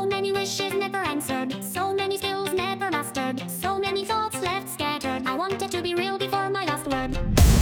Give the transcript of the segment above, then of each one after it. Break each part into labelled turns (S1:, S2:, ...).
S1: So many wishes never answered, so many skills never mastered, so many thoughts left scattered. I wanted to be real before my last word.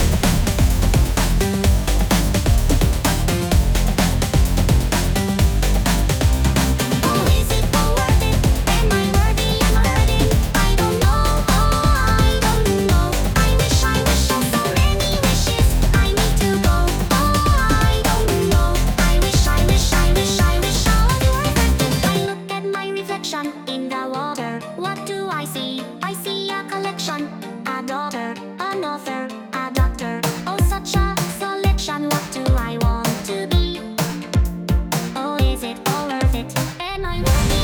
S1: Oh, is it all worth it? Am I worthy? Am I worthy? I don't know. Oh, I don't know. I wish, oh, so many wishes. I need to go. Oh, I don't know. I wish, I was worth it. I look at my reflection in the water. What do I see? I see a collection, a daughter, an author, a doctor. Oh, such a selection. What do I want to be? Oh, is it all worth it? Am I worthy?